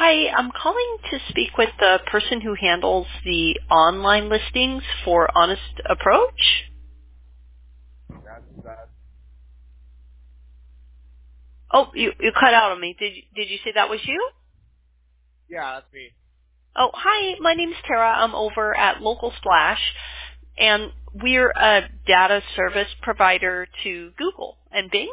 Hi, I'm calling to speak with the person who handles the online listings for Honest Approach. That's Oh, you cut out on me. Did you say that was you? yeah, that's me. Oh, hi. My name's Tara. I'm over at Local Splash, and we're a data service provider to Google and Bing.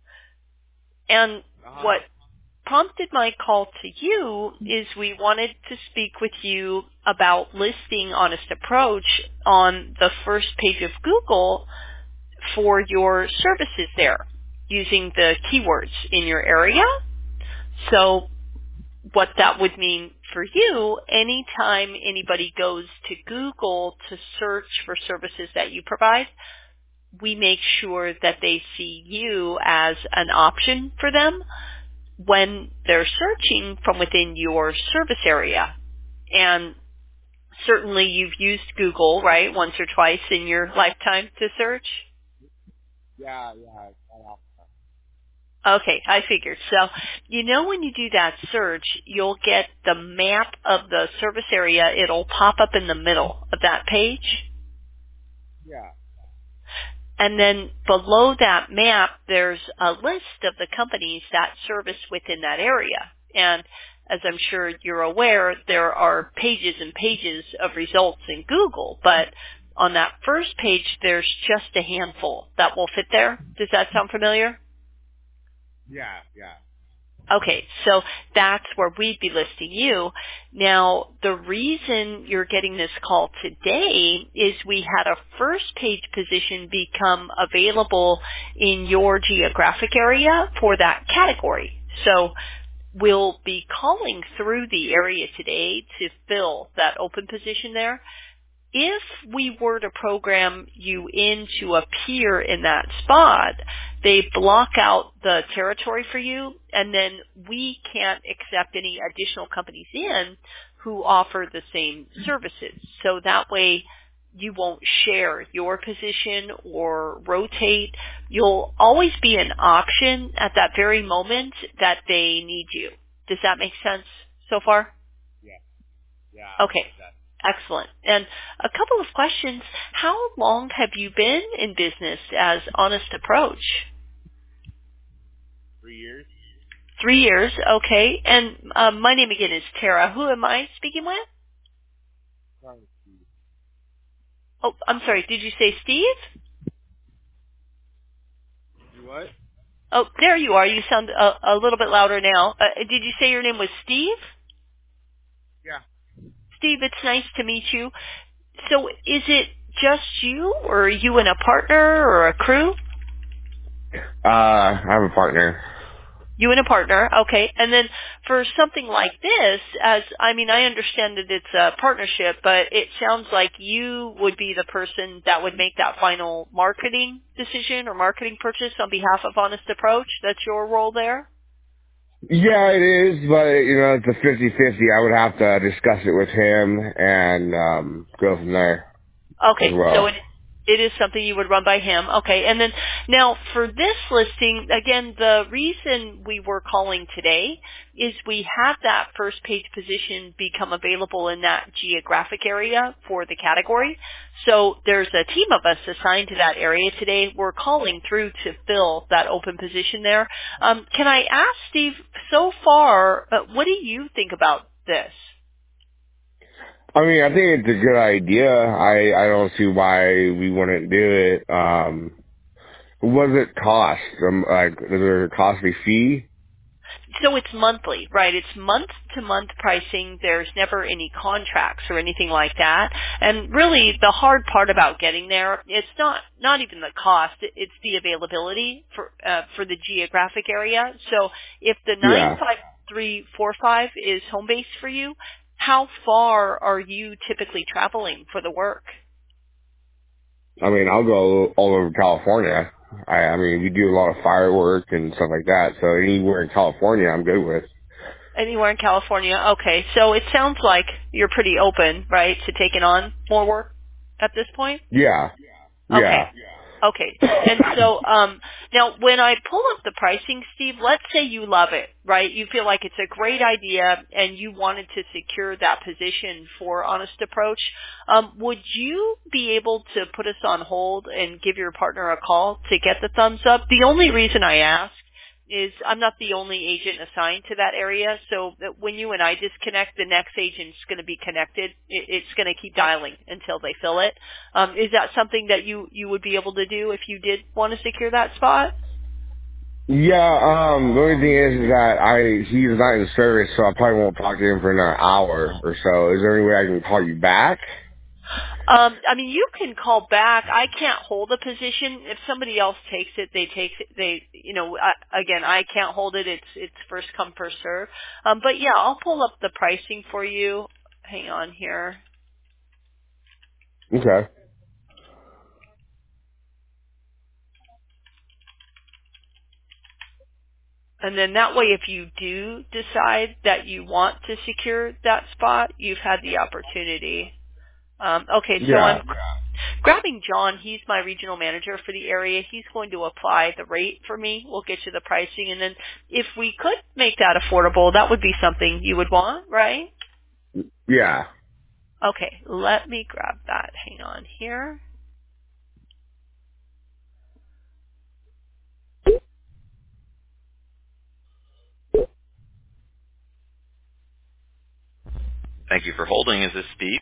And what prompted my call to you is we wanted to speak with you about listing Honest Approach on the first page of Google for your services there using the keywords in your area. So what that would mean for you, anytime anybody goes to Google to search for services that you provide, we make sure that they see you as an option for them when they're searching from within your service area. And certainly you've used Google, right, once or twice in your lifetime to search? Yeah. Got off. Okay, I figured. So, when you do that search, you'll get the map of the service area. It'll pop up in the middle of that page. Yeah. And then below that map, there's a list of the companies that service within that area. And as I'm sure you're aware, there are pages and pages of results in Google, but on that first page, there's just a handful that will fit there. Does that sound familiar? Yeah. Okay, so that's where we'd be listing you. Now, the reason you're getting this call today is we had a first page position become available in your geographic area for that category. So we'll be calling through the area today to fill that open position there. If we were to program you in to appear in that spot, they block out the territory for you, and then we can't accept any additional companies in who offer the same services. So that way you won't share your position or rotate. You'll always be an option at that very moment that they need you. Does that make sense so far? Yeah. Okay. Excellent. And a couple of questions. How long have you been in business as Honest Approach? 3 years. 3 years. Okay. And my name again is Tara. Who am I speaking with? Sorry. Oh, I'm sorry. Did you say Steve? You what? Oh, there you are. You sound a little bit louder now. Did you say your name was Steve? Yeah. Steve, it's nice to meet you. So is it just you, or are you and a partner or a crew? I have a partner. You and a partner, okay. And then for something like this, I understand that it's a partnership, but it sounds like you would be the person that would make that final marketing decision or marketing purchase on behalf of Honest Approach. That's your role there? Yeah, it is, but it's a 50-50. I would have to discuss it with him and go from there as Okay, so well. it is something you would run by him. Okay, and then now for this listing, again, the reason we were calling today is we had that first page position become available in that geographic area for the category. So there's a team of us assigned to that area today. We're calling through to fill that open position there. Can I ask, Steve, so far, what do you think about this? I mean, I think it's a good idea. I don't see why we wouldn't do it. What does it cost? Is there a costly fee? So it's monthly, right? It's month-to-month pricing. There's never any contracts or anything like that. And really, the hard part about getting there, it's not even the cost. It's the availability for the geographic area. So if the Yeah. 95345 is home base for you, how far are you typically traveling for the work? I mean, I'll go all over California. I mean, we do a lot of fireworks and stuff like that, so anywhere in California I'm good with. Anywhere in California? Okay. So it sounds like you're pretty open, right, to taking on more work at this point? Yeah. Okay. Yeah. Okay. And so now when I pull up the pricing, Steve, let's say you love it, right? You feel like it's a great idea and you wanted to secure that position for Honest Approach. Would you be able to put us on hold and give your partner a call to get the thumbs up? The only reason I ask is I'm not the only agent assigned to that area, so that when you and I disconnect, the next agent's going to be connected. It's going to keep dialing until they fill it. Is that something that you would be able to do if you did want to secure that spot? Yeah, the only thing is that he's not in service, so I probably won't talk to him for another hour or so. Is there any way I can call you back? I mean, you can call back. I can't hold a position. If somebody else takes it, they take it. Again, I can't hold it. It's first come, first serve. But yeah, I'll pull up the pricing for you. Hang on here. Okay. And then that way, if you do decide that you want to secure that spot, you've had the opportunity. Okay, so Yeah. I'm grabbing John. He's my regional manager for the area. He's going to apply the rate for me. We'll get you the pricing. And then if we could make that affordable, that would be something you would want, right? Yeah. Okay, let me grab that. Hang on here. Thank you for holding. Is this Steve?